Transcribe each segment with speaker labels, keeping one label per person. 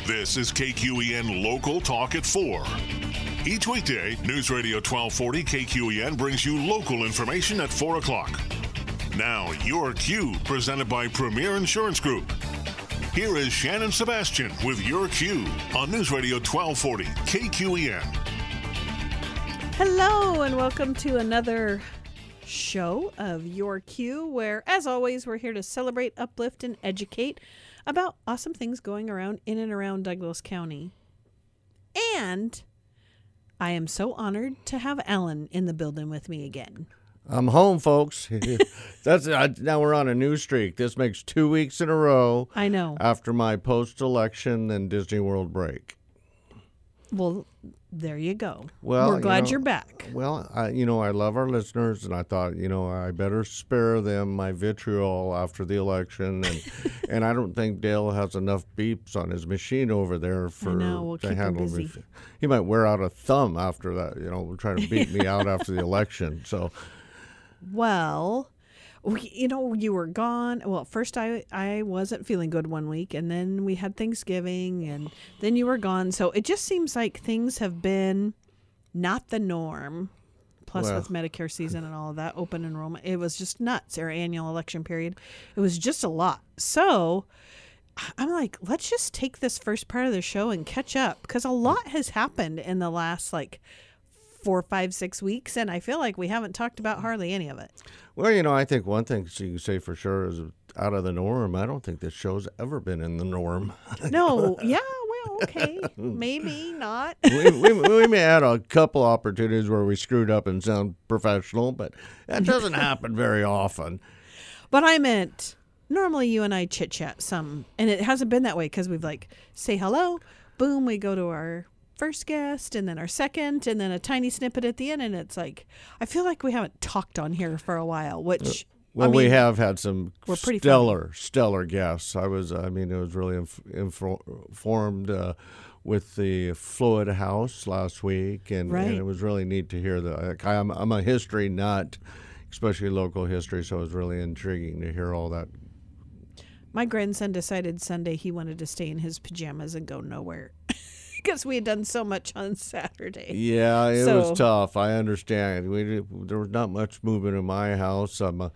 Speaker 1: This is KQEN Local Talk at 4. Each weekday, News Radio 1240 KQEN brings you local information at 4 o'clock. Now, your Q, presented by Premier Insurance Group. Here is Shannon Sebastian with your Q on News Radio 1240 KQEN.
Speaker 2: Hello, and welcome to another show of Your Q, where, as always, we're here to celebrate, uplift, and educate about awesome things going around in and around Douglas County. And I am so honored to have Alan in the building with me again.
Speaker 3: I'm home, folks. Now we're on a new streak. This makes 2 weeks in a row.
Speaker 2: I know.
Speaker 3: After my post-election and Disney World break.
Speaker 2: Well, there you go.
Speaker 3: Well,
Speaker 2: we're glad you're back.
Speaker 3: Well, I love our listeners, and I thought, I better spare them my vitriol after the election, and I don't think Dale has enough beeps on his machine over there
Speaker 2: we'll
Speaker 3: to
Speaker 2: keep
Speaker 3: handle
Speaker 2: him
Speaker 3: me.
Speaker 2: busy.
Speaker 3: He might wear out a thumb after that, trying to beat me out after the election. So,
Speaker 2: well, you were gone. Well, first I wasn't feeling good one week, and then we had Thanksgiving, and then you were gone. So it just seems like things have been not the norm. Plus, with Medicare season and all of that, open enrollment, it was just nuts. Our annual election period, it was just a lot. So I'm like, let's just take this first part of the show and catch up, because a lot has happened in the last 4, 5, 6 weeks, and I feel like we haven't talked about hardly any of it.
Speaker 3: Well, I think one thing you can say for sure is out of the norm. I don't think this show's ever been in the norm.
Speaker 2: No, yeah, well, okay, maybe not.
Speaker 3: we may had a couple opportunities where we screwed up and sound professional, but that doesn't happen very often.
Speaker 2: But I meant, normally you and I chit-chat some, and it hasn't been that way because we've say hello, boom, we go to our first guest, and then our second, and then a tiny snippet at the end, and it's I feel like we haven't talked on here for a while, which
Speaker 3: we have had some stellar guests. It was really informed with the Floyd House last week, and it was really neat to hear that. I'm a history nut, especially local history, so it was really intriguing to hear all that.
Speaker 2: My grandson decided Sunday he wanted to stay in his pajamas and go nowhere. Because we had done so much on Saturday.
Speaker 3: Yeah, it was tough. I understand. There was not much movement in my house.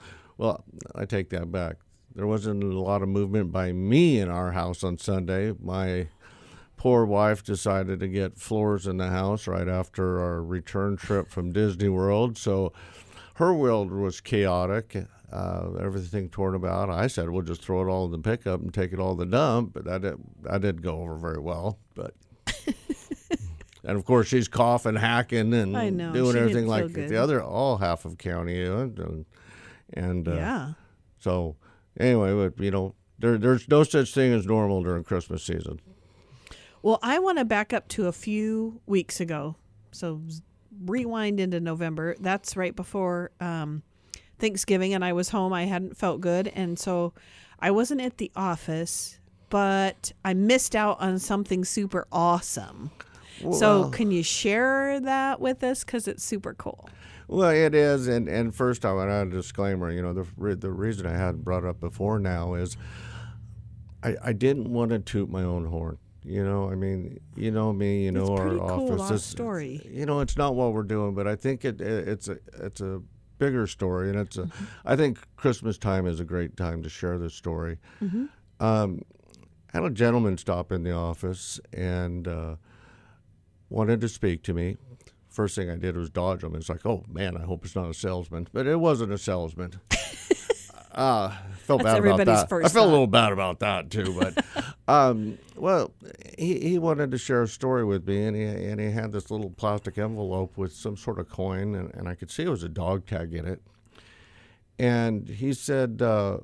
Speaker 3: I take that back. There wasn't a lot of movement by me in our house on Sunday. My poor wife decided to get floors in the house right after our return trip from Disney World. So her world was chaotic. Everything torn about. I said, we'll just throw it all in the pickup and take it all to the dump. But that didn't go over very well. But and of course she's coughing, hacking, and doing everything like the other half of county, yeah. So anyway, but there's no such thing as normal during Christmas season.
Speaker 2: Well, I want to back up to a few weeks ago. So rewind into November. That's right before Thanksgiving, and I was home. I hadn't felt good, and so I wasn't at the office, but I missed out on something super awesome. Well, so can you share that with us? Because it's super cool.
Speaker 3: Well, it is. And first I want to add a disclaimer. The reason I hadn't brought up before now is I didn't want to toot my own horn. Me,
Speaker 2: it's
Speaker 3: our
Speaker 2: pretty
Speaker 3: office.
Speaker 2: Cool, story.
Speaker 3: It's not what we're doing, but I think it's a bigger story. And I think Christmas time is a great time to share this story. Mm-hmm. I had a gentleman stop in the office and wanted to speak to me. First thing I did was dodge him. It's oh, man, I hope it's not a salesman. But it wasn't a salesman. Felt bad about that. I felt a little bad about that, too. But, he wanted to share a story with me, and he had this little plastic envelope with some sort of coin, and I could see it was a dog tag in it. And he said,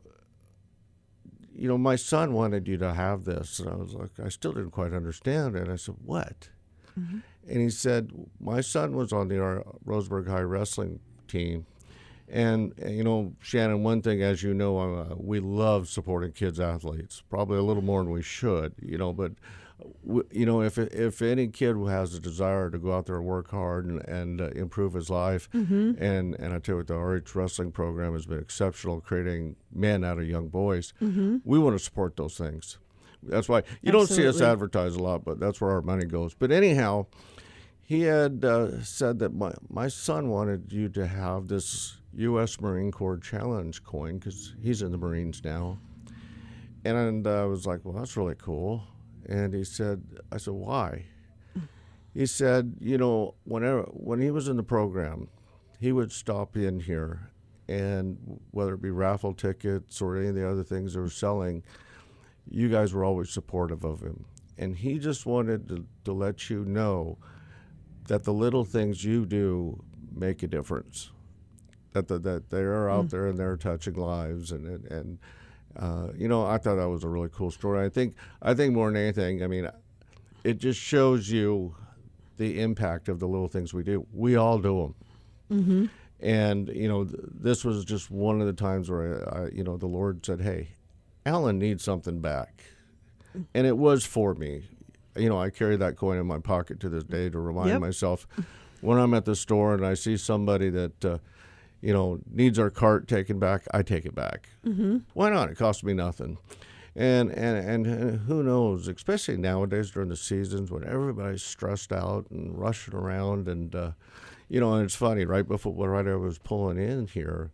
Speaker 3: my son wanted you to have this. And I was I still didn't quite understand it. I said, what? Mm-hmm. And he said, my son was on the Roseburg High wrestling team. And Shannon, one thing, as you know, we love supporting kids athletes, probably a little more than we should, but if any kid who has a desire to go out there and work hard and improve his life, mm-hmm. and I tell you what, the RH wrestling program has been exceptional, creating men out of young boys. Mm-hmm. We want to support those things. That's why you don't see us
Speaker 2: Absolutely.
Speaker 3: advertise a lot, but that's where our money goes. But anyhow, he had said that my son wanted you to have this U.S. Marine Corps Challenge coin because he's in the Marines now. And I was like, well, that's really cool. And I said, why? He said, when he was in the program, he would stop in here, and whether it be raffle tickets or any of the other things they were selling, you guys were always supportive of him. And he just wanted to let you know that the little things you do make a difference, that they're out there and they're touching lives. And I thought that was a really cool story. I think more than anything, I mean, it just shows you the impact of the little things we do. We all do them.
Speaker 2: Mm-hmm.
Speaker 3: And, this was just one of the times where, the Lord said, hey, Alan needs something back. And it was for me. I carry that coin in my pocket to this day to remind myself when I'm at the store and I see somebody that, needs our cart taken back, I take it back.
Speaker 2: Mm-hmm.
Speaker 3: Why not? It costs me nothing. And who knows, especially nowadays during the seasons when everybody's stressed out and rushing around. And, and it's funny, right as I was pulling in here,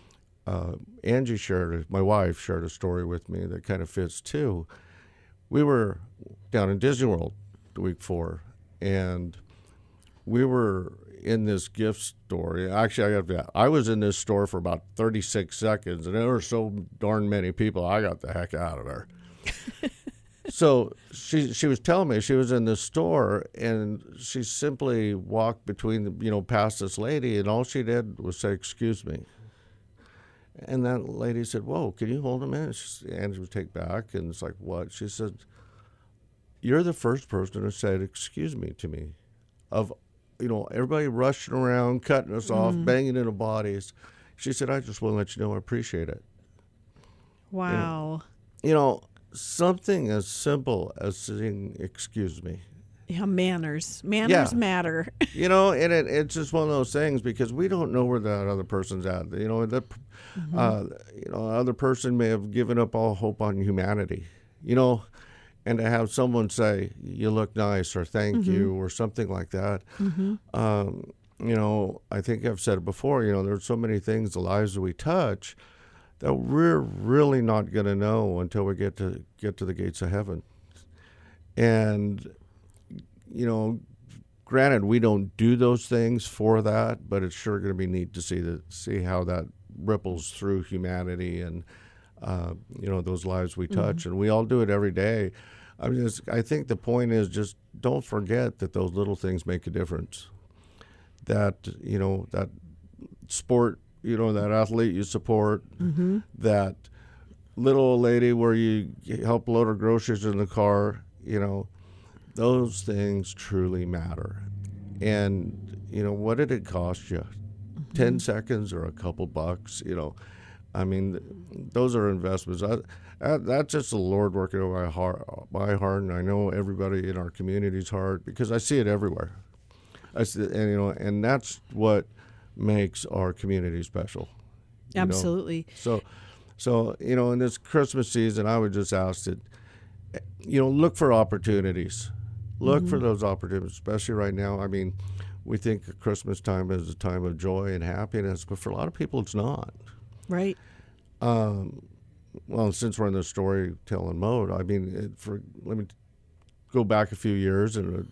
Speaker 3: Angie my wife shared a story with me that kind of fits too. We were down in Disney World the week before, and we were in this gift store. Actually, I was in this store for about 36 seconds, and there were so darn many people, I got the heck out of there. So she was telling me she was in this store, and she simply walked past this lady, and all she did was say, excuse me. And that lady said, whoa, can you hold a minute? Angie would take back, and it's like, what? She said, you're the first person who said, excuse me to me. Everybody rushing around, cutting us off, banging into bodies. She said, I just want to let you know I appreciate it.
Speaker 2: Wow.
Speaker 3: Something as simple as saying, excuse me.
Speaker 2: Yeah, manners. Manners matter.
Speaker 3: And it's just one of those things because we don't know where that other person's at. Other person may have given up all hope on humanity, and to have someone say, you look nice, or thank you, or something like that. I think I've said it before, there's so many things, the lives that we touch, that we're really not going to know until we get to the gates of heaven. And, granted, we don't do those things for that, but it's sure going to be neat to see how that ripples through humanity and, those lives we touch. And we all do it every day. I think the point is just don't forget that those little things make a difference. That, that sport, that athlete you support, that little old lady where you help load her groceries in the car, those things truly matter. And, what did it cost you? 10 seconds or a couple bucks, those are investments. That's just the Lord working on my heart, and I know everybody in our community's heart because I see it everywhere. And that's what makes our community special.
Speaker 2: Absolutely.
Speaker 3: So in this Christmas season, I would just ask that, look for opportunities. Look for those opportunities, especially right now. We think Christmas time is a time of joy and happiness, but for a lot of people, it's not.
Speaker 2: Right.
Speaker 3: Well, since we're in the storytelling mode, let me go back a few years and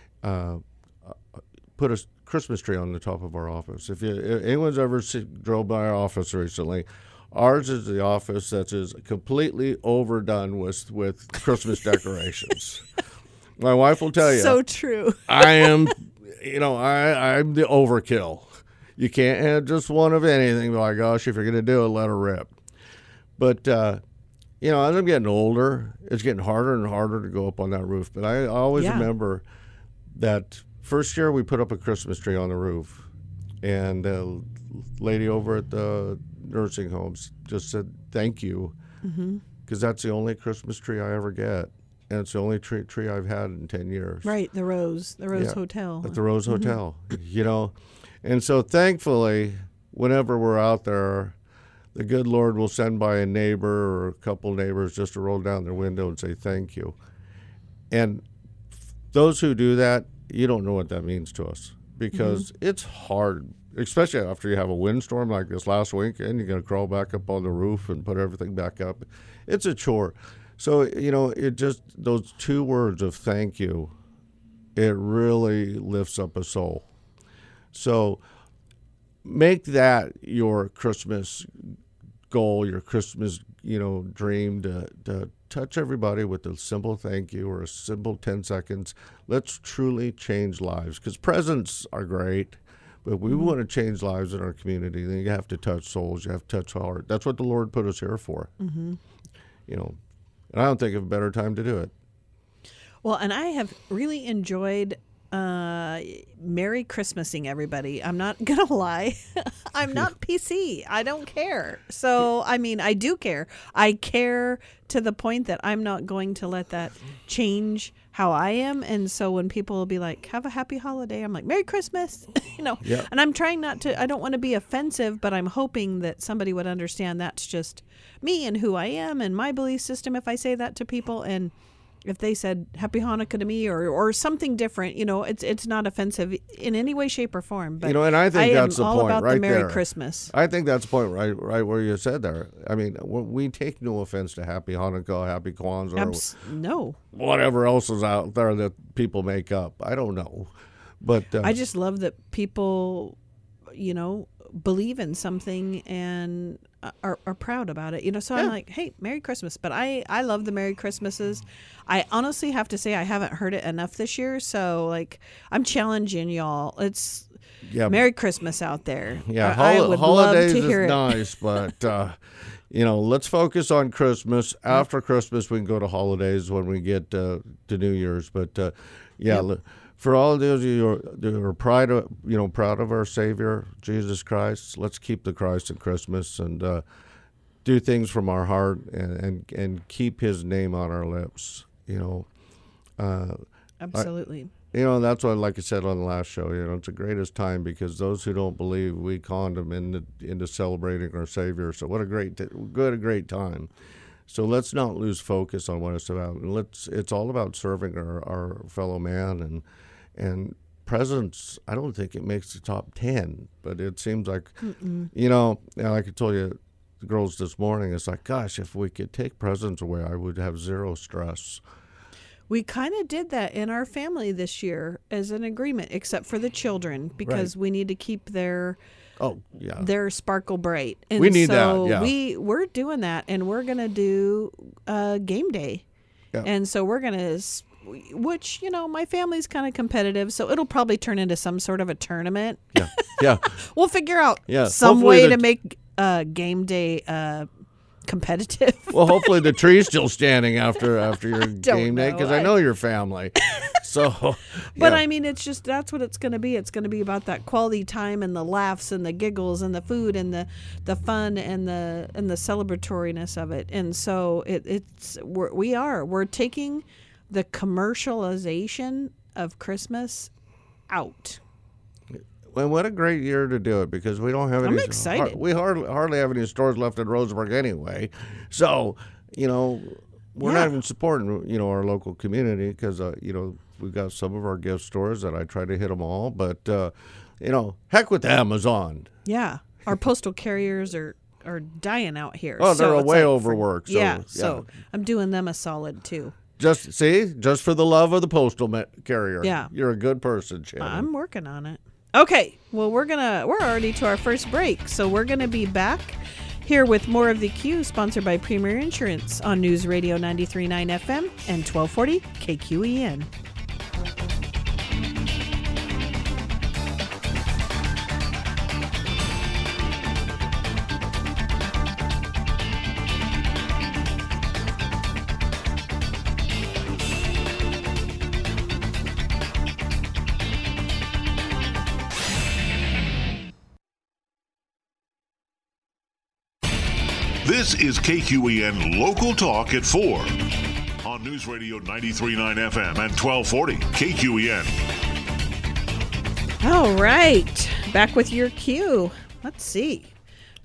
Speaker 3: put a Christmas tree on the top of our office. If anyone's ever drove by our office recently, ours is the office that is completely overdone with Christmas decorations. My wife will tell you.
Speaker 2: So true.
Speaker 3: I am, I'm the overkill. You can't have just one of anything. But my gosh, if you're going to do it, let her rip. But, as I'm getting older, it's getting harder and harder to go up on that roof. But I always remember that first year we put up a Christmas tree on the roof. And a lady over at the nursing homes just said, thank you. Because that's the only Christmas tree I ever get. And it's the only tree I've had in 10 years.
Speaker 2: Right, the Rose Hotel.
Speaker 3: At the Rose Hotel, And so thankfully, whenever we're out there, the good Lord will send by a neighbor or a couple neighbors just to roll down their window and say thank you. And those who do that, you don't know what that means to us, because it's hard, especially after you have a windstorm like this last weekend. You're going to crawl back up on the roof and put everything back up. It's a chore. So, it just, those 2 words of thank you, it really lifts up a soul. So make that your Christmas goal, your Christmas, dream, to touch everybody with a simple thank you or a simple 10 seconds. Let's truly change lives, because presents are great, but we want to change lives in our community. Then you have to touch souls. You have to touch heart. That's what the Lord put us here for. And I don't think of a better time to do it.
Speaker 2: Well, and I have really enjoyed Merry Christmasing everybody. I'm not going to lie. I'm not PC. I don't care. So, I mean, I do care. I care to the point that I'm not going to let that change how I am. And so when people will be like, have a happy holiday, I'm like, Merry Christmas,
Speaker 3: Yeah.
Speaker 2: And I'm trying not to, I don't want to be offensive, but I'm hoping that somebody would understand that's just me and who I am and my belief system if I say that to people. And if they said Happy Hanukkah to me or something different, it's not offensive in any way, shape, or form. But
Speaker 3: and I think that's the
Speaker 2: all
Speaker 3: point
Speaker 2: about
Speaker 3: right
Speaker 2: the Merry
Speaker 3: there.
Speaker 2: Christmas.
Speaker 3: I think that's the point right where you said there. I mean, we take no offense to Happy Hanukkah, Happy Kwanzaa,
Speaker 2: No.
Speaker 3: whatever else is out there that people make up. I don't know. But
Speaker 2: I just love that people, believe in something and are proud about it. So I'm like, hey, Merry Christmas. But I love the Merry Christmases. I honestly have to say I haven't heard it enough this year. So, I'm challenging y'all. It's Merry Christmas out there.
Speaker 3: Yeah,
Speaker 2: I would
Speaker 3: holidays
Speaker 2: love to hear
Speaker 3: is
Speaker 2: it.
Speaker 3: nice, but let's focus on Christmas. After Christmas, we can go to holidays when we get to New Year's. But for all of those of you who are proud of our Savior Jesus Christ, let's keep the Christ at Christmas and do things from our heart and keep His name on our lips.
Speaker 2: Absolutely.
Speaker 3: That's what, like I said on the last show, it's the greatest time, because those who don't believe, we con them into celebrating our Savior. So what a great time. So let's not lose focus on what it's about. And it's all about serving our fellow man and presents. I don't think it makes the top 10, but it seems like, like I told you, the girls this morning, it's like, gosh, if we could take presents away, I would have zero stress.
Speaker 2: We kind of did that in our family this year as an agreement, except for the children, because we need to keep their sparkle bright. And
Speaker 3: we need
Speaker 2: so
Speaker 3: that. Yeah.
Speaker 2: We're doing that, and we're going to do game day. Yeah. And so we're going to, which, my family's kind of competitive, so it'll probably turn into some sort of a tournament.
Speaker 3: Yeah.
Speaker 2: We'll figure out some
Speaker 3: hopefully
Speaker 2: way to make game day competitive.
Speaker 3: Well, hopefully the tree's still standing after your game day, because I know your family. So,
Speaker 2: but I mean, it's just, that's what it's going to be. It's going to be about that quality time and the laughs and the giggles and the food and the fun and the celebratoriness of it. And so we're taking the commercialization of Christmas out.
Speaker 3: And what a great year to do it, because we don't have any.
Speaker 2: I'm excited.
Speaker 3: We hardly have any stores left in Roseburg anyway. So, we're not even supporting, our local community, because, we've got some of our gift stores that I try to hit them all. But, heck with Amazon.
Speaker 2: Yeah. Our postal carriers are dying out here.
Speaker 3: Oh, they're way overworked.
Speaker 2: So I'm doing them a solid, too.
Speaker 3: Just for the love of the postal carrier.
Speaker 2: Yeah.
Speaker 3: You're a good person, Shannon.
Speaker 2: I'm working on it. Okay, well, we're already to our first break, so we're gonna be back here with more of the Q, sponsored by Premier Insurance on News Radio 93.9 FM and 1240 KQEN.
Speaker 1: This is KQEN Local Talk at 4 on News Radio 93.9 FM and 1240 KQEN.
Speaker 2: All right, back with your Q. Let's see.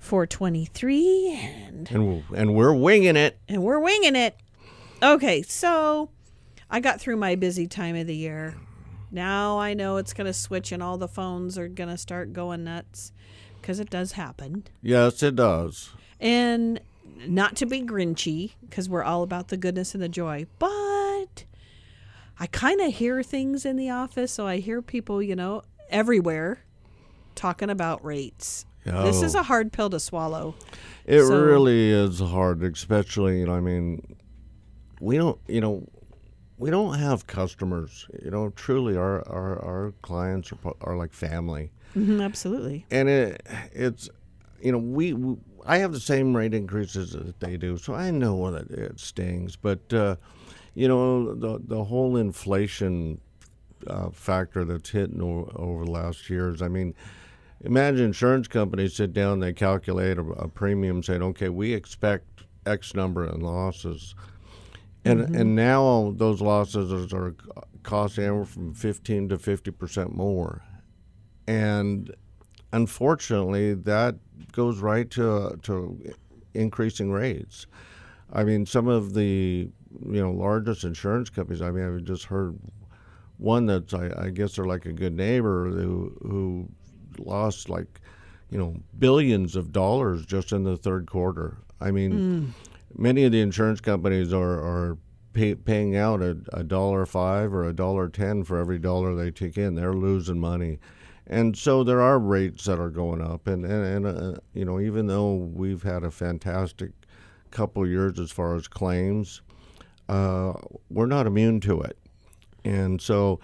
Speaker 2: 4:23,
Speaker 3: and we're winging it.
Speaker 2: And we're winging it. Okay, so I got through my busy time of the year. Now I know it's going to switch and all the phones are going to start going nuts, because it does happen.
Speaker 3: Yes, it does.
Speaker 2: And not to be grinchy, because we're all about the goodness and the joy, but I kind of hear things in the office. So I hear people, everywhere talking about rates.
Speaker 3: Oh.
Speaker 2: This is a hard pill to swallow.
Speaker 3: It really is hard, especially, we don't have customers. Truly, our clients are like family.
Speaker 2: Mm-hmm, absolutely.
Speaker 3: And it's, I have the same rate increases that they do, so I know that it stings. But, the whole inflation factor that's hitting over the last years, imagine insurance companies sit down, they calculate a premium, saying, okay, we expect X number in losses. And now those losses are costing anywhere from 15 to 50% more. And unfortunately, that goes right to increasing rates. Some of the largest insurance companies, I've just heard one that's, I guess they're like a good neighbor who lost billions of dollars just in the third quarter. Many of the insurance companies are paying out $1.05 or $1.10 for every dollar they take in. They're losing money. And so there are rates that are going up. And even though we've had a fantastic couple of years as far as claims, we're not immune to it. And so,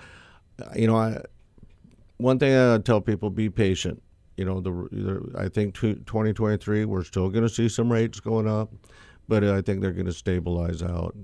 Speaker 3: one thing I tell people, be patient. I think 2023, we're still going to see some rates going up, but I think they're going to stabilize out.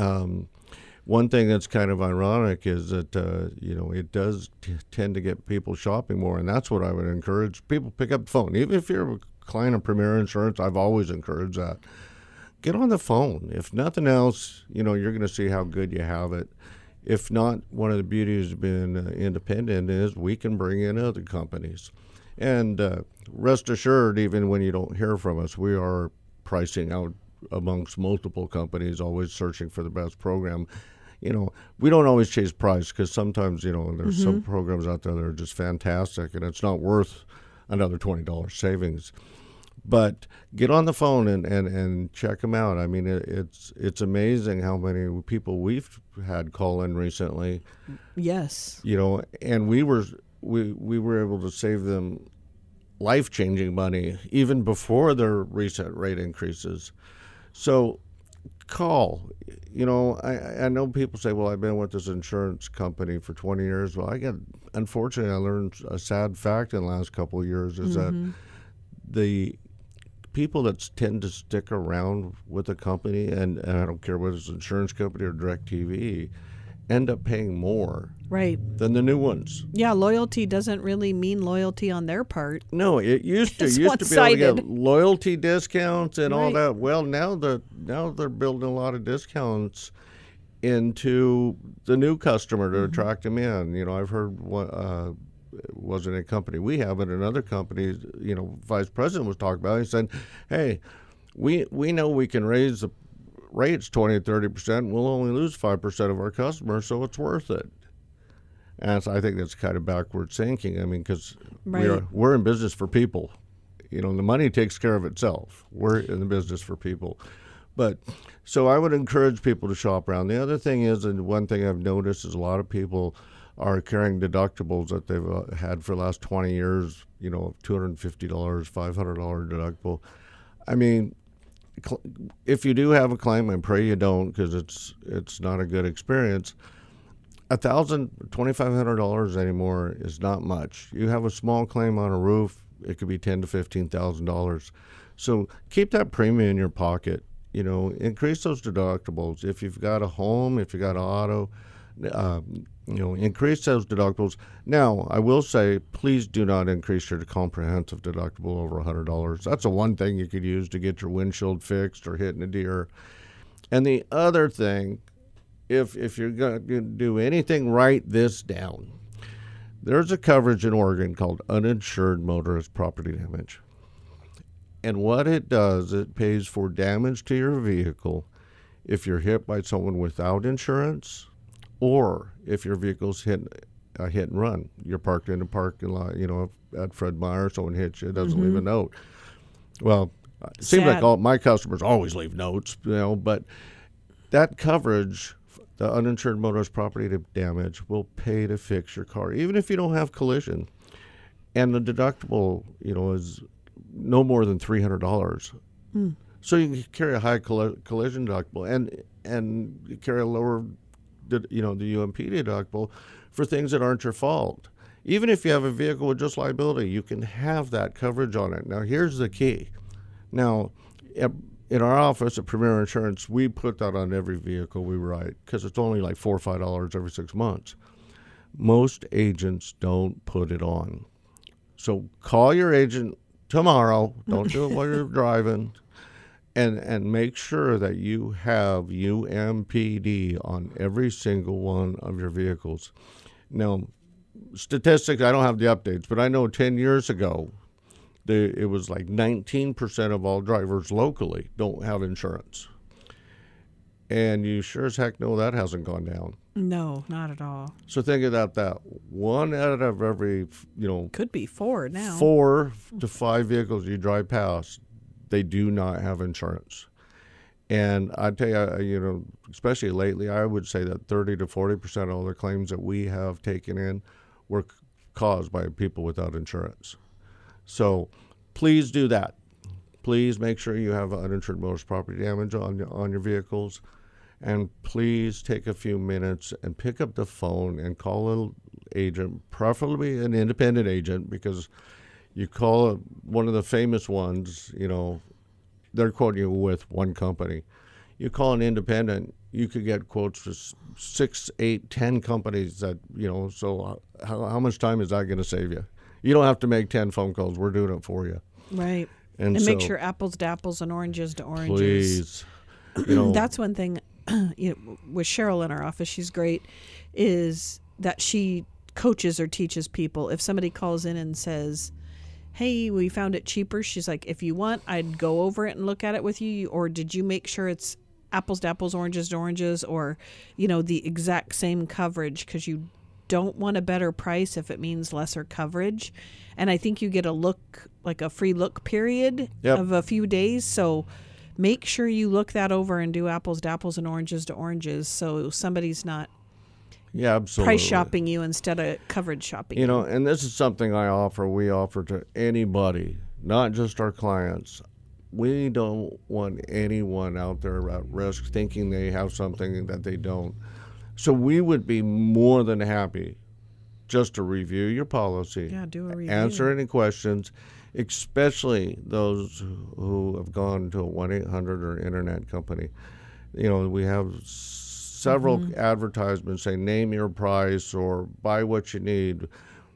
Speaker 3: One thing that's kind of ironic is that, it does tend to get people shopping more, and that's what I would encourage. People pick up the phone. Even if you're a client of Premier Insurance, I've always encouraged that. Get on the phone. If nothing else, you're going to see how good you have it. If not, one of the beauties of being independent is we can bring in other companies. And rest assured, even when you don't hear from us, we are pricing out amongst multiple companies, always searching for the best program. We don't always chase price, because sometimes, there's some programs out there that are just fantastic and it's not worth another $20 savings. But get on the phone and check them out. It's amazing how many people we've had call in recently.
Speaker 2: Yes.
Speaker 3: And we were able to save them life-changing money even before their recent rate increases. So call. I know people say, well, I've been with this insurance company for 20 years. Well, unfortunately, I learned a sad fact in the last couple of years is that the people that tend to stick around with a company, and I don't care whether it's an insurance company or DirecTV, end up paying more than the new ones.
Speaker 2: Yeah, loyalty doesn't really mean loyalty on their part.
Speaker 3: No, it used to. It used to be able to get loyalty discounts and all that. Well, now they're building a lot of discounts into the new customer to attract them in. I've heard wasn't a company we have, but another company, vice president was talking about it. He said, hey, we know we can raise the rates 20 to 30%. We'll only lose 5% of our customers, so it's worth it. And so I think that's kind of backwards thinking. Because we're in business for people. The money takes care of itself. We're in the business for people. But so I would encourage people to shop around. The other thing is, and one thing I've noticed is a lot of people are carrying deductibles that they've had for the last 20 years, $250, $500 deductible. If you do have a claim, I pray you don't, because it's not a good experience. $1,000, $2,500 anymore is not much. You have a small claim on a roof, it could be $10,000 to $15,000. So keep that premium in your pocket. Increase those deductibles. If you've got a home, if you got an auto, increase those deductibles. Now, I will say, please do not increase your comprehensive deductible over $100. That's the one thing you could use to get your windshield fixed or hitting a deer. And the other thing, if you're going to do anything, write this down. There's a coverage in Oregon called uninsured motorist property damage. And what it does, it pays for damage to your vehicle if you're hit by someone without insurance, or if your vehicle's hit and run. You're parked in a parking lot, at Fred Meyer, someone hits you, doesn't leave a note. Well, it seems like all my customers always leave notes, but that coverage, the uninsured motorist property damage, will pay to fix your car, even if you don't have collision. And the deductible, is no more than $300. So you can carry a high collision deductible and you carry a lower, the UMP deductible for things that aren't your fault. Even if you have a vehicle with just liability, you can have that coverage on it. Now, here's the key. Now, in our office at Premier Insurance, we put that on every vehicle we write because it's only like $4 or $5 every 6 months. Most agents don't put it on. So call your agent tomorrow. Don't do it while you're driving. And make sure that you have UMPD on every single one of your vehicles. Now, statistics, I don't have the updates, but I know 10 years ago, it was like 19% of all drivers locally don't have insurance. And you sure as heck know that hasn't gone down.
Speaker 2: No, not at all.
Speaker 3: So think about that. 1 out of every,
Speaker 2: could be 4 now.
Speaker 3: 4 to 5 vehicles you drive past, they do not have insurance. And I tell you, especially lately, I would say that 30 to 40% of all the claims that we have taken in were caused by people without insurance. So please do that. Please make sure you have uninsured motorist property damage on your vehicles. And please take a few minutes and pick up the phone and call an agent, preferably an independent agent, because you call one of the famous ones, they're quoting you with one company. You call an independent, you could get quotes for 6, 8, 10 companies that, so how much time is that going to save you? You don't have to make 10 phone calls. We're doing it for you.
Speaker 2: Right. And make sure apples to apples and oranges to oranges.
Speaker 3: Please.
Speaker 2: That's one thing, with Cheryl in our office, she's great, is that she coaches or teaches people. If somebody calls in and says, hey, we found it cheaper, she's like, if you want, I'd go over it and look at it with you, or did you make sure it's apples to apples, oranges to oranges, or, the exact same coverage, because you don't want a better price if it means lesser coverage. And I think you get a free look period of a few days. So make sure you look that over and do apples to apples and oranges to oranges, so somebody's not price shopping you instead of coverage shopping you.
Speaker 3: And this is something we offer to anybody, not just our clients. We don't want anyone out there at risk thinking they have something that they don't. So we would be more than happy just to review your policy.
Speaker 2: Yeah, do a review.
Speaker 3: Answer any questions, especially those who have gone to a 1-800 or internet company. We have several advertisements saying name your price or buy what you need.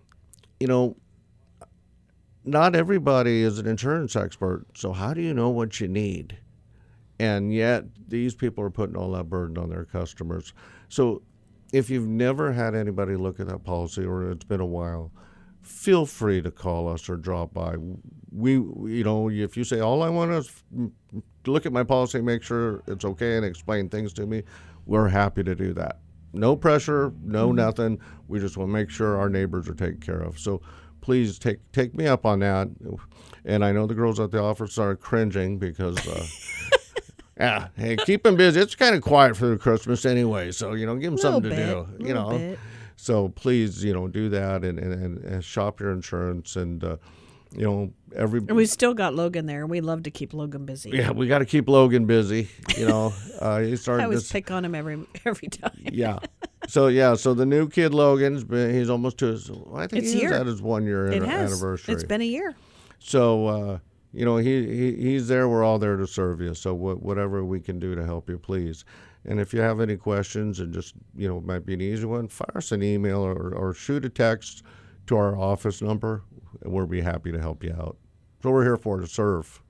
Speaker 3: Not everybody is an insurance expert, so how do you know what you need? And yet these people are putting all that burden on their customers. So if you've never had anybody look at that policy, or it's been a while, feel free to call us or drop by. If you say, all I want is to look at my policy, make sure it's okay, and explain things to me, we're happy to do that. No pressure, no nothing. We just want to make sure our neighbors are taken care of. So please take me up on that. And I know the girls at the office are cringing because... hey, keep them busy. It's kind of quiet for Christmas anyway, so give them something to do.
Speaker 2: Bit.
Speaker 3: So please, do that and shop your insurance and And
Speaker 2: we still got Logan there. We love to keep Logan busy.
Speaker 3: Yeah, we got to keep Logan busy. He's starting.
Speaker 2: I always pick on him every time.
Speaker 3: Yeah. So the new kid Logan's he's almost to his. I think he's at his 1 year anniversary.
Speaker 2: It's been a year.
Speaker 3: So. He's there. We're all there to serve you. So whatever we can do to help you, please. And if you have any questions, and just, it might be an easy one, fire us an email or shoot a text to our office number, and we'll be happy to help you out. So we're here to serve,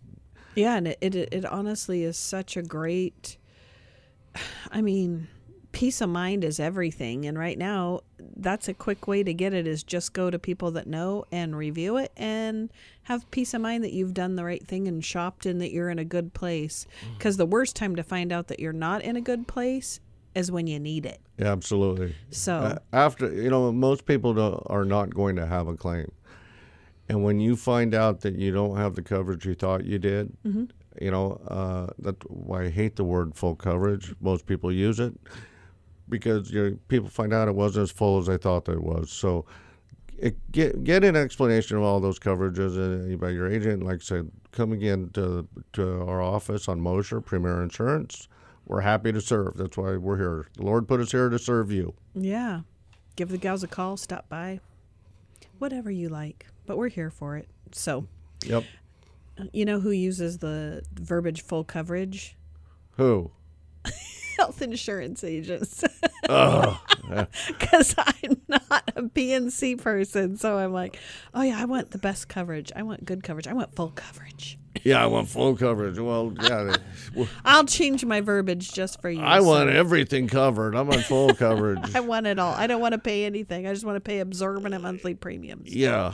Speaker 2: Yeah, and it honestly is such a great, peace of mind is everything. And right now, that's a quick way to get it is just go to people that know and review it and have peace of mind that you've done the right thing and shopped and that you're in a good place. Because the worst time to find out that you're not in a good place is when you need it.
Speaker 3: Yeah, absolutely.
Speaker 2: So
Speaker 3: After, most people are not going to have a claim. And when you find out that you don't have the coverage you thought you did, that's why I hate the word full coverage. Most people use it because people find out it wasn't as full as they thought that it was. So get an explanation of all those coverages by your agent. Like I said, come again to our office on Mosher, Premier Insurance. We're happy to serve. That's why we're here. The Lord put us here to serve you.
Speaker 2: yeah, give the gals a call, stop by, whatever you like. But we're here for it. So,
Speaker 3: Yep.
Speaker 2: you know who uses the verbiage full coverage?
Speaker 3: Who?
Speaker 2: Health insurance agents.
Speaker 3: Ugh.
Speaker 2: Because I'm not a PNC person. So I'm like, oh, yeah, I want the best coverage. I want good coverage. I want full coverage.
Speaker 3: Yeah, I want full coverage. Well, yeah.
Speaker 2: I'll change my verbiage just for you.
Speaker 3: I want everything covered. I want full coverage.
Speaker 2: I want it all. I don't want to pay anything. I just want to pay exorbitant monthly premiums.
Speaker 3: Yeah.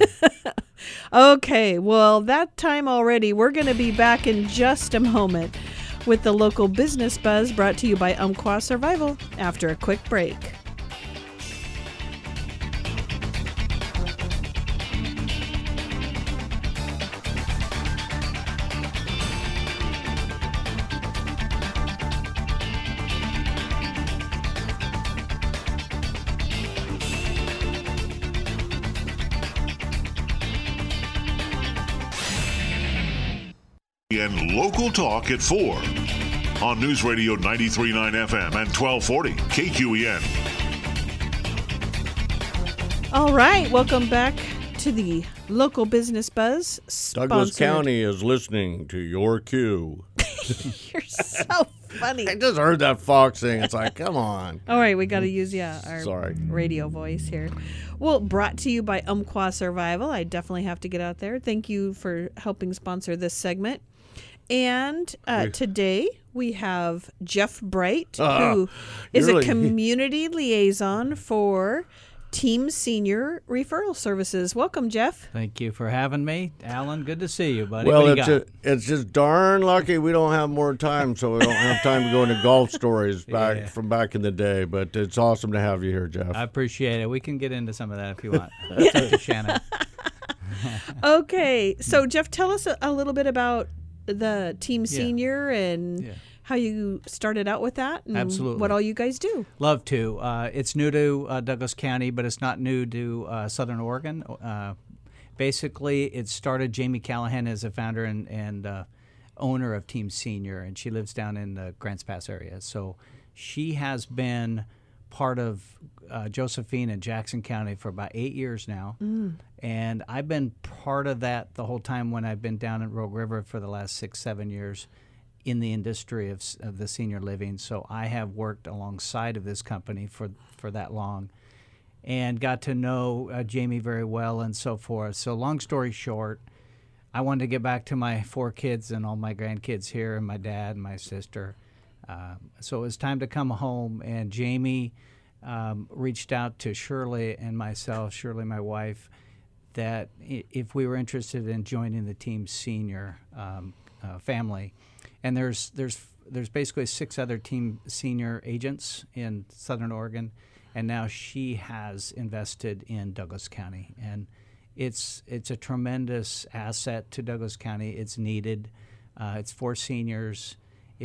Speaker 2: Okay, well, that time already. We're going to be back in just a moment with the local business buzz brought to you by Umpqua Survival after a quick break.
Speaker 1: And local talk at 4 on News Radio 93.9 FM and 1240 KQEN.
Speaker 2: All right, welcome back to the local business buzz.
Speaker 3: Douglas
Speaker 2: sponsored-
Speaker 3: County is listening to your cue.
Speaker 2: You're so funny.
Speaker 3: I just heard that Fox thing. It's like, come on.
Speaker 2: All right, we got to use our
Speaker 3: Sorry.
Speaker 2: radio voice here. Well, brought to you by Umpqua Survival. I definitely have to get out there. Thank you for helping sponsor this segment. And today we have Jeff Bright, who is a community liaison for Team Senior Referral Services. Welcome, Jeff.
Speaker 4: Thank you for having me. Alan, good to see you, buddy.
Speaker 3: Well,
Speaker 4: What do you got?
Speaker 3: it's just darn lucky we don't have more time, so we don't have time to go into golf stories from back in the day. But it's awesome to have you here, Jeff.
Speaker 4: I appreciate it. We can get into some of that if you want. It's up to Shannon.
Speaker 2: Okay, so Jeff, tell us a little bit about the Team Senior and how you started out with that and
Speaker 4: Absolutely.
Speaker 2: what all you guys do.
Speaker 4: Love to. It's new to Douglas County, but it's not new to Southern Oregon. Basically, it started, Jamie Callahan is a founder and owner of Team Senior, and she lives down in the Grants Pass area. So she has been part of Josephine and Jackson County for about 8 years now. And I've been part of that the whole time when I've been down in Rogue River for the last 6-7 years in the industry of the senior living. So I have worked alongside of this company for that long and got to know Jamie very well and so forth. So long story short, I wanted to get back to my 4 kids and all my grandkids here and my dad and my sister. So it was time to come home, and Jamie reached out to Shirley and myself, Shirley, my wife, that if we were interested in joining the Team Senior family. And there's basically 6 other Team Senior agents in Southern Oregon, and now she has invested in Douglas County, and it's a tremendous asset to Douglas County. It's needed. It's for seniors.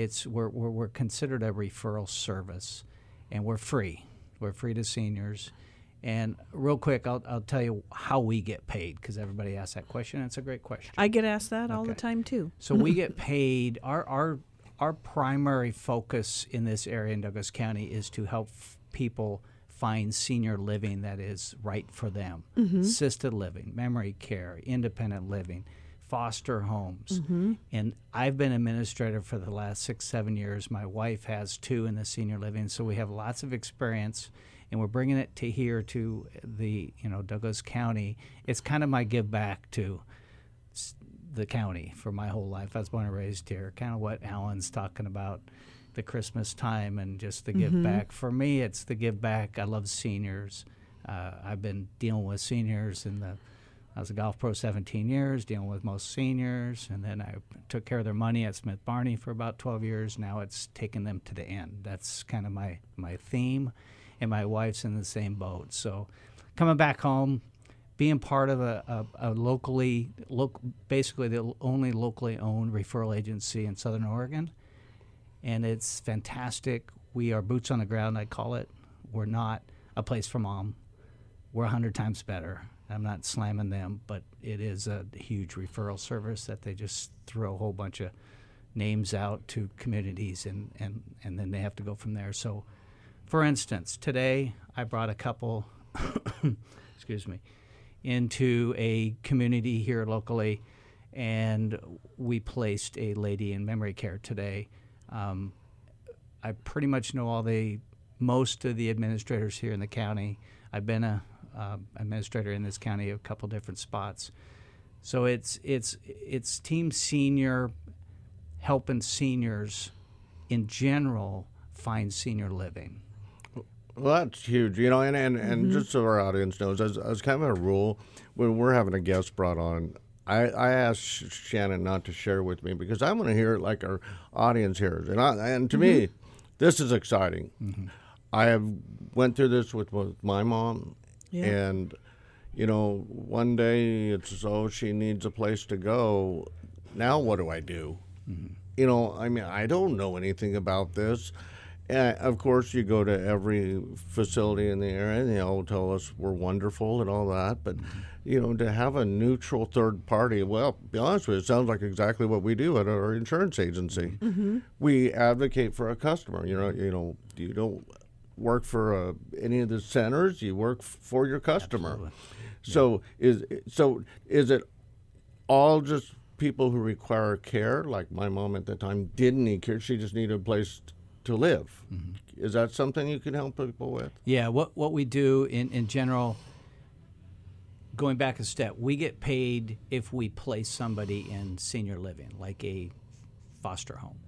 Speaker 4: We're considered a referral service, and we're free. We're free to seniors. And real quick, I'll tell you how we get paid, because everybody asks that question. It's a great question.
Speaker 2: I get asked that all the time too.
Speaker 4: So we get paid. Our primary focus in this area in Douglas County is to help people find senior living that is right for them. Assisted living, memory care, independent living, foster homes. And I've been administrator for the last 6-7 years. My wife has 2 in the senior living, so we have lots of experience. And we're bringing it to here to the Douglas County. It's kind of my give back to the county for my whole life. I was born and raised here. Kind of what Alan's talking about, the Christmas time and just the give back. For me, it's the give back. I love seniors. I've been dealing with seniors I was a golf pro 17 years, dealing with most seniors, and then I took care of their money at Smith Barney for about 12 years. Now it's taking them to the end. That's kind of my theme, and my wife's in the same boat. So coming back home, being part of a basically the only locally owned referral agency in Southern Oregon, and it's fantastic. We are boots on the ground, I call it. We're not a place for mom. We're 100 times better. I'm not slamming them, but it is a huge referral service that they just throw a whole bunch of names out to communities, and then they have to go from there. So, for instance, today I brought a couple, excuse me, into a community here locally, and we placed a lady in memory care today. I pretty much know most of the administrators here in the county. I've been a administrator in this county, a couple different spots. So it's Team Senior helping seniors in general find senior living.
Speaker 3: Well, that's huge, and just so our audience knows, as kind of a rule, when we're having a guest brought on, I asked Shannon not to share with me because I want to hear it like our audience hears. And to me, this is exciting. I have went through this with my mom.
Speaker 2: Yeah.
Speaker 3: And, one day it's, she needs a place to go. Now what do I do? I don't know anything about this. And of course, you go to every facility in the area, and they all tell us we're wonderful and all that. But, to have a neutral third party, well, to be honest with you, it sounds like exactly what we do at our insurance agency. We advocate for a customer. You don't work for any of the centers. You work for your customer. Absolutely. So is it all just people who require care? Like my mom at the time didn't need care; she just needed a place to live. Is that something you can help people with?
Speaker 4: Yeah. What we do in general, going back a step, we get paid if we place somebody in senior living, like a foster home,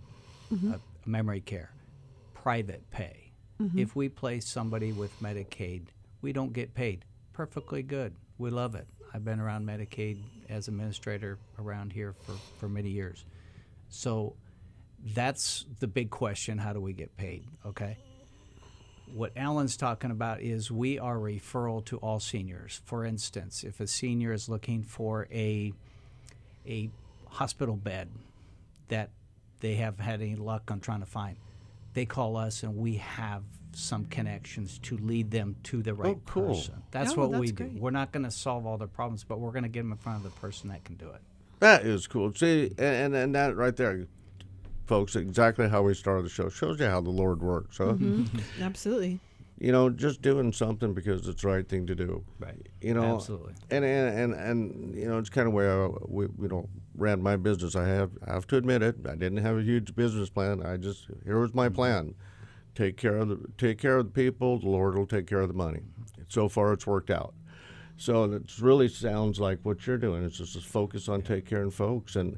Speaker 4: a memory care, private pay. If we place somebody with Medicaid, we don't get paid. Perfectly good. We love it. I've been around Medicaid as administrator around here for many years. So that's the big question. How do we get paid? Okay. What Alan's talking about is we are referral to all seniors. For instance, if a senior is looking for a hospital bed that they have had any luck on trying to find, they call us, and we have some connections to lead them to the right person. That's what we do. We're not going to solve all their problems, but we're going to get them in front of the person that can do it.
Speaker 3: That is cool. See, and that right there, folks, exactly how we started the show. Shows you how the Lord works, huh?
Speaker 2: Absolutely.
Speaker 3: Just doing something because it's the right thing to do.
Speaker 4: Right.
Speaker 3: Absolutely. And it's kind of where we ran my business. I have to admit it. I didn't have a huge business plan. Here was my plan. Take care of the people. The Lord will take care of the money. So far, it's worked out. So it really sounds like what you're doing. It's just a focus on take care of folks and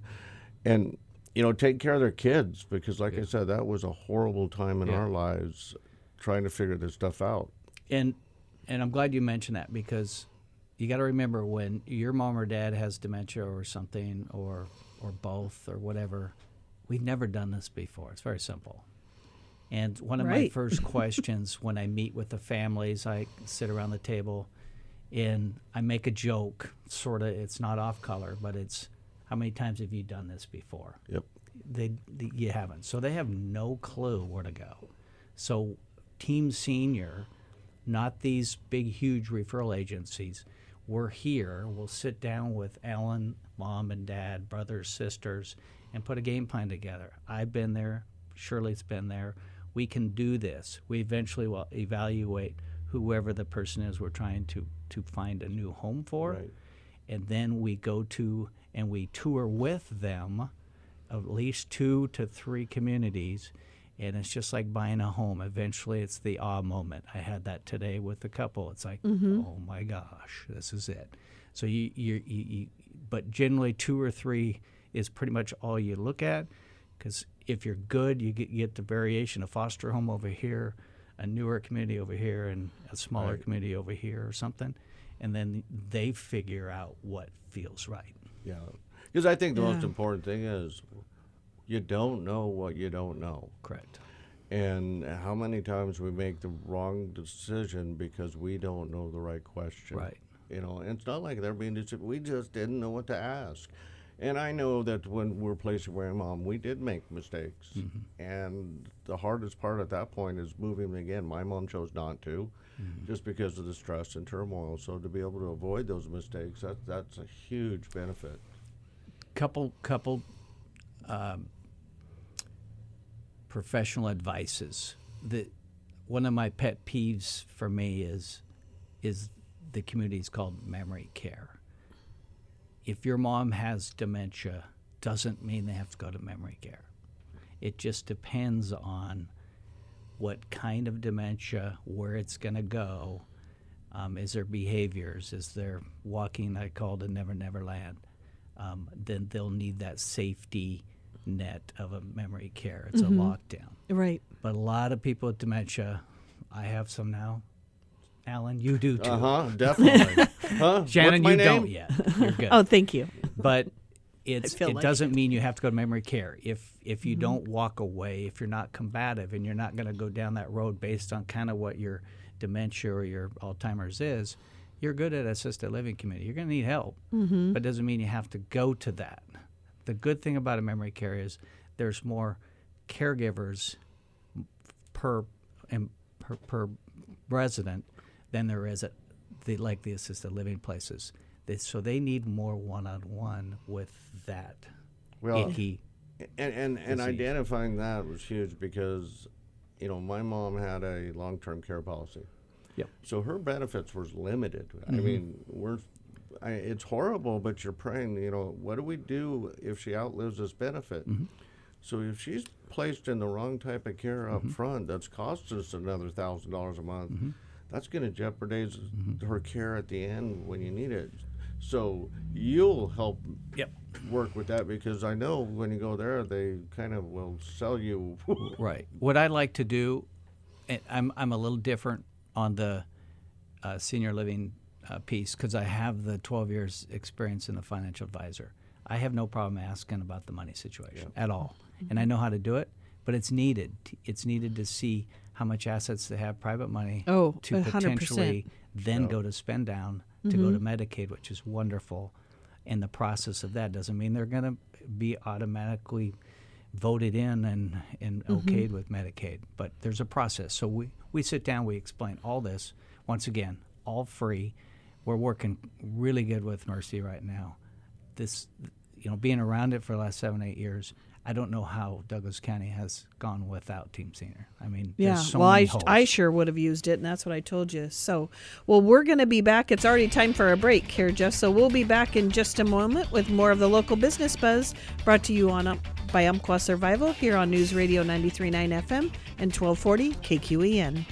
Speaker 3: take care of their kids, because like I said, that was a horrible time in our lives, trying to figure this stuff out.
Speaker 4: And I'm glad you mentioned that, because you got to remember, when your mom or dad has dementia or something, or both or whatever, we've never done this before. It's very simple. And one of my first questions when I meet with the families, I sit around the table and I make a joke, sort of. It's not off color, but it's, how many times have you done this before?
Speaker 3: Yep.
Speaker 4: You haven't. So they have no clue where to go. So Team Senior, not these big, huge referral agencies, we're here. We'll sit down with Alan, mom and dad, brothers, sisters, and put a game plan together. I've been there. Shirley's been there. We can do this. We eventually will evaluate whoever the person is we're trying to find a new home for.
Speaker 3: Right.
Speaker 4: And then we go to and we tour with them at least 2 to 3 communities. And it's just like buying a home. Eventually, it's the awe moment. I had that today with a couple. It's like, oh my gosh, this is it. So but generally 2 or 3 is pretty much all you look at. Because if you're good, you get the variation, a foster home over here, a newer community over here, and a smaller community over here or something. And then they figure out what feels right.
Speaker 3: Yeah. Because I think the most important thing is you don't know what you don't know.
Speaker 4: Correct.
Speaker 3: And how many times we make the wrong decision because we don't know the right question.
Speaker 4: Right.
Speaker 3: You know, and it's not like they're being we just didn't know what to ask. And I know that when we're placing my mom, we did make mistakes. And the hardest part at that point is moving again. My mom chose not to, just because of the stress and turmoil. So to be able to avoid those mistakes, that's a huge benefit.
Speaker 4: Couple professional advices. One of my pet peeves for me is the community is called memory care. If your mom has dementia, doesn't mean they have to go to memory care. It just depends on what kind of dementia, where it's going to go. Is there behaviors? Is there walking, I call it a never land? Then they'll need that safety net of a memory care. It's a lockdown.
Speaker 2: Right.
Speaker 4: But a lot of people with dementia, I have some now. Alan, you do too.
Speaker 3: Definitely.
Speaker 4: Shannon,
Speaker 3: What's my
Speaker 4: you
Speaker 3: name?
Speaker 4: don't yet. You're good.
Speaker 2: Oh, thank you.
Speaker 4: But it
Speaker 2: like
Speaker 4: doesn't mean you have to go to memory care. If you don't walk away, if you're not combative, and you're not going to go down that road based on kind of what your dementia or your Alzheimer's is, you're good at assisted living community. You're going to need help, but it doesn't mean you have to go to that. The good thing about a memory care is there's more caregivers per resident than there is at the assisted living places. So they need more one-on-one with that icky
Speaker 3: And
Speaker 4: disease.
Speaker 3: identifying that was huge because, you know, my mom had a long-term care policy.
Speaker 4: Yep.
Speaker 3: So her benefits were limited. I mean, it's horrible, but you're praying, you know, what do we do if she outlives this benefit? So if she's placed in the wrong type of care up front, that's cost us another $1,000 a month. That's going to jeopardize her care at the end when you need it. So you'll help work with that because I know when you go there, they kind of will sell you.
Speaker 4: Right. What I like to do, and I'm a little different on the senior living piece because I have the 12 years experience in the financial advisor. I have no problem asking about the money situation at all. And I know how to do it, but it's needed. It's needed to see how much assets they have, private money, to
Speaker 2: 100%.
Speaker 4: potentially then go to spend down, to go to Medicaid, which is wonderful. And the process of that doesn't mean they're going to be automatically voted in and okayed with Medicaid. But there's a process. So we sit down, we explain all this. Once again, all free. We're working really good with Mercy right now. This, you know, being around it for the last 7-8 years, I don't know how Douglas County has gone without Team Senior. I mean, there's so many holes.
Speaker 2: I sure would have used it, and that's what I told you. So, well, we're going to be back. It's already time for a break here, Jeff. So we'll be back in just a moment with more of the local business buzz brought to you by Umpqua Survival here on News Radio 93.9 FM and 1240 KQEN.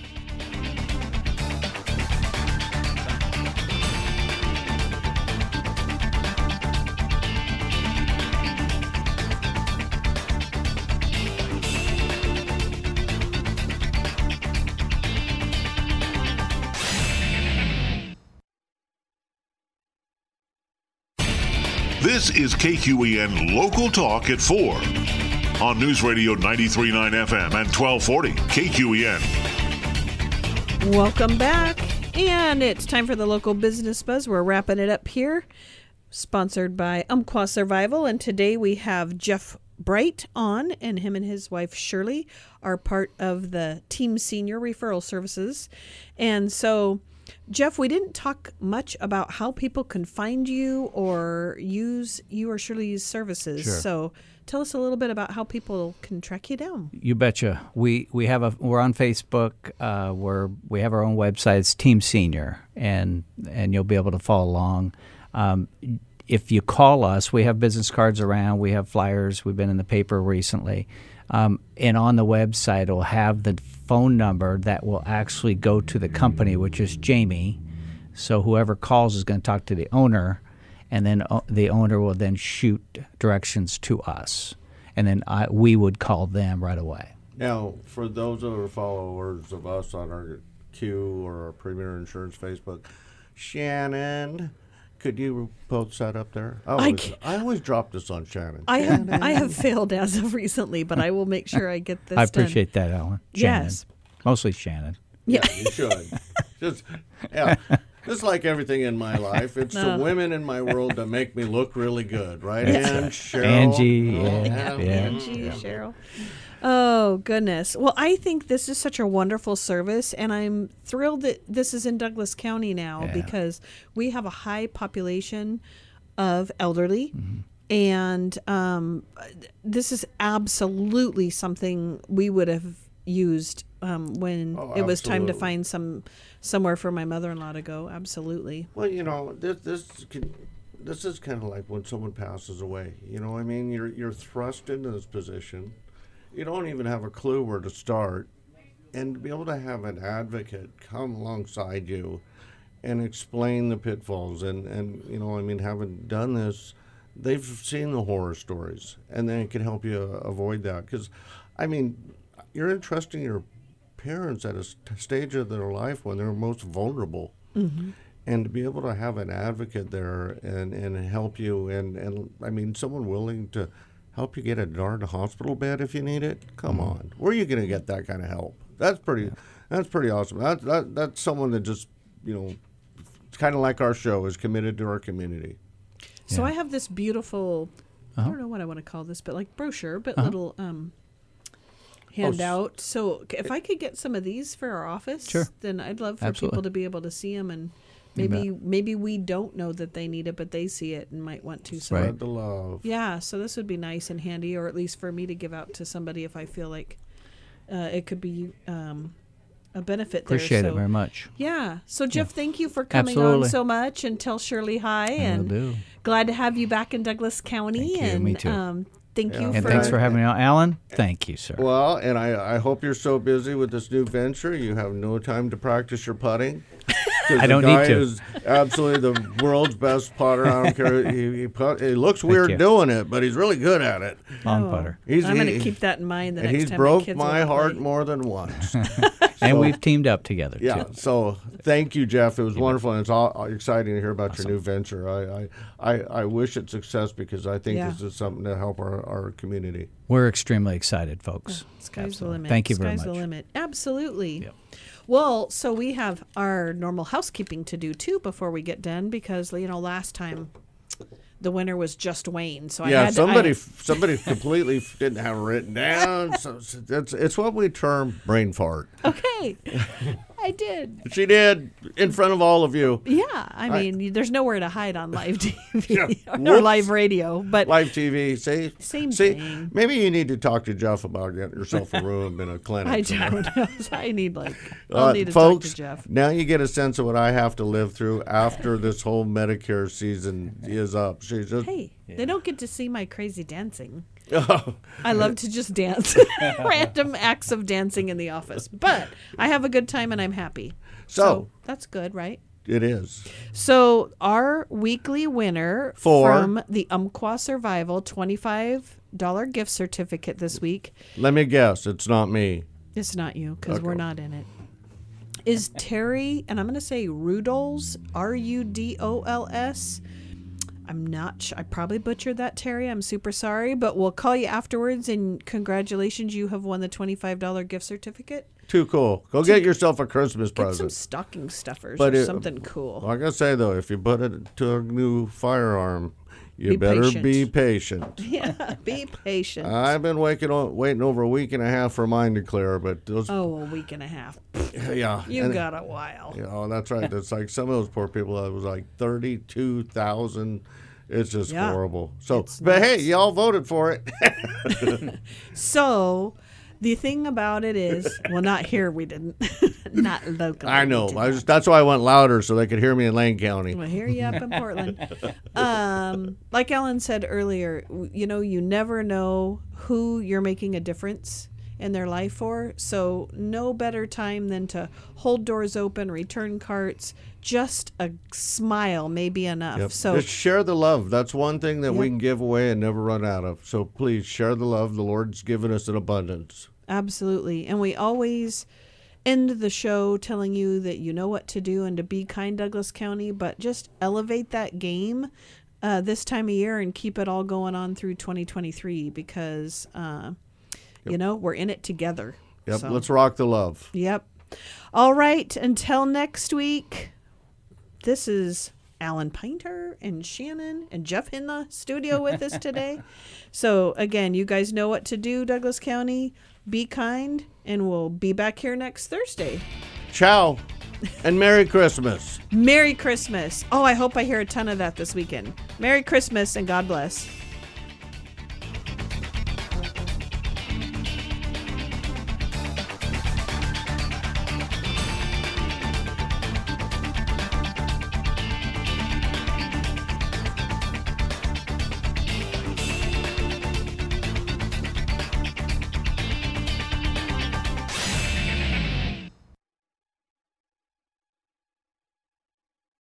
Speaker 1: This is KQEN Local Talk at 4 on News Radio 93.9 FM and 1240 KQEN.
Speaker 2: Welcome back. And it's time for the local business buzz. We're wrapping it up here. Sponsored by Umpqua Survival. And today we have Jeff Bright on, and him and his wife Shirley are part of the Team Senior Referral Services. And so, Jeff, we didn't talk much about how people can find you or use you or Shirley's services.
Speaker 4: Sure.
Speaker 2: So tell us a little bit about how people can track you down.
Speaker 4: You betcha. We're on Facebook. We have our own website. It's Team Senior, and you'll be able to follow along. If you call us, we have business cards around. We have flyers. We've been in the paper recently. And on the website, it'll have the phone number that will actually go to the company, which is Jamie. So whoever calls is going to talk to the owner, and then the owner will then shoot directions to us. and then we would call them right away.
Speaker 3: Now, for those that are followers of us on our Q or our Premier Insurance Facebook, Shannon, could you post that up there? I always drop this on Shannon.
Speaker 2: I have failed as of recently, but I will make sure I get this
Speaker 4: I
Speaker 2: done.
Speaker 4: appreciate that, Ellen. Shannon.
Speaker 2: Yes.
Speaker 4: Mostly Shannon.
Speaker 3: Yeah, you should. Just like everything in my life, it's the women in my world that make me look really good, right? And Cheryl.
Speaker 4: Angie,
Speaker 2: Angie, Cheryl. Oh, goodness. Well, I think this is such a wonderful service, and I'm thrilled that this is in Douglas County now because we have a high population of elderly, and this is absolutely something we would have used when it was time to find somewhere for my mother-in-law to go. Absolutely.
Speaker 3: Well, this is kind of like when someone passes away. I mean, you're thrust into this position. You don't even have a clue where to start, and to be able to have an advocate come alongside you and explain the pitfalls, and I mean, having done this, they've seen the horror stories, and they can help you avoid that. Because, I mean, you're entrusting your parents at a stage of their life when they're most vulnerable, and to be able to have an advocate there and help you, and I mean, someone willing to help you get a darn hospital bed if you need it. Come on, where are you going to get that kind of help? That's pretty awesome. That's someone that just it's kind of like our show, is committed to our community.
Speaker 2: So I have this beautiful, I don't know what I want to call this, but like brochure, but little handout. So if I could get some of these for our office, then I'd love for people to be able to see them, and maybe we don't know that they need it, but they see it and might want to. So
Speaker 3: Spread the love.
Speaker 2: Yeah, so this would be nice and handy, or at least for me to give out to somebody if I feel like it could be a benefit there.
Speaker 4: Appreciate it very much.
Speaker 2: Yeah. So Jeff, thank you for coming on so much, and tell Shirley hi. And glad to have you back in Douglas County.
Speaker 4: Thank you.
Speaker 2: And
Speaker 4: me too.
Speaker 2: thank you.
Speaker 4: And thanks for having me on, Alan. Thank you, sir.
Speaker 3: Well, and I hope you're so busy with this new venture you have no time to practice your putting.
Speaker 4: I don't need to.
Speaker 3: Is absolutely the world's best putter. I don't care. He looks weird doing it, but he's really good at it.
Speaker 4: Long putter.
Speaker 2: I'm going to keep that in mind the next time
Speaker 3: he's
Speaker 2: my
Speaker 3: broke
Speaker 2: kids
Speaker 3: my heart
Speaker 2: play.
Speaker 3: more than once.
Speaker 4: And we've teamed up together,
Speaker 3: too. So thank you, Jeff. It was wonderful, and it's all exciting to hear about your new venture. I wish it success, because I think this is something to help our community.
Speaker 4: We're extremely excited, folks.
Speaker 2: Sky's the limit.
Speaker 4: Thank you very
Speaker 2: Sky's
Speaker 4: much.
Speaker 2: the limit. Absolutely.
Speaker 4: Yep.
Speaker 2: Well, so we have our normal housekeeping to do too before we get done, because last time the winter was just Wayne. So somebody completely didn't have it written down. So it's what we term brain fart.
Speaker 3: Okay.
Speaker 2: I did.
Speaker 3: She did, in front of all of you.
Speaker 2: Yeah, I mean, there's nowhere to hide on live TV or live radio, but
Speaker 3: live TV.
Speaker 2: Same thing.
Speaker 3: Maybe you need to talk to Jeff about getting yourself a room in a clinic.
Speaker 2: I don't know. I need I'll need to
Speaker 3: folks,
Speaker 2: talk to Jeff.
Speaker 3: Now you get a sense of what I have to live through after this whole Medicare season is up.
Speaker 2: They don't get to see my crazy dancing. I love to just dance. Random acts of dancing in the office. But I have a good time and I'm happy. So that's good, right?
Speaker 3: It is.
Speaker 2: So our weekly winner from the Umpqua Survival $25 gift certificate this week.
Speaker 3: Let me guess. It's not me.
Speaker 2: It's not you, because we're not in it. Is Terry, and I'm going to say Rudols, Rudols. I'm not sure. I probably butchered that, Terry. I'm super sorry, but we'll call you afterwards, and congratulations, you have won the $25 gift certificate.
Speaker 3: Too cool. Go get yourself a Christmas present.
Speaker 2: Get some stocking stuffers or something cool.
Speaker 3: Like I say, though, if you put it to a new firearm, you better be patient.
Speaker 2: Yeah, be patient.
Speaker 3: I've been waiting over a week and a half for mine to clear, but those...
Speaker 2: a week and a half.
Speaker 3: Yeah.
Speaker 2: You got a while.
Speaker 3: Yeah, that's right. It's like some of those poor people, it was like 32,000. It's just horrible. So, but hey, y'all voted for it.
Speaker 2: So, the thing about it is, well, not here we didn't. Not locally.
Speaker 3: I know. That's why I went louder, so they could hear me in Lane County.
Speaker 2: Well, hear you up in Portland. Like Ellen said earlier, you never know who you're making a difference in their life for. So no better time than to hold doors open, return carts. Just a smile may be enough.
Speaker 3: Yep.
Speaker 2: So
Speaker 3: just share the love. That's one thing that we
Speaker 2: Yep.
Speaker 3: can give away and never run out of. So please share the love. The Lord's given us in abundance.
Speaker 2: absolutely. And we always end the show telling you that you know what to do and to be kind, Douglas County, but just elevate that game this time of year and keep it all going on through 2023 because, you know, we're in it together.
Speaker 3: Yep.
Speaker 2: So,
Speaker 3: Let's rock the love.
Speaker 2: Yep. All right. Until next week, this is Alan Pinter and Shannon and Jeff in the studio with us today. So, again, you guys know what to do, Douglas County. Be kind, and we'll be back here next Thursday.
Speaker 3: Ciao and Merry Christmas.
Speaker 2: Merry Christmas. Oh, I hope I hear a ton of that this weekend. Merry Christmas and God bless.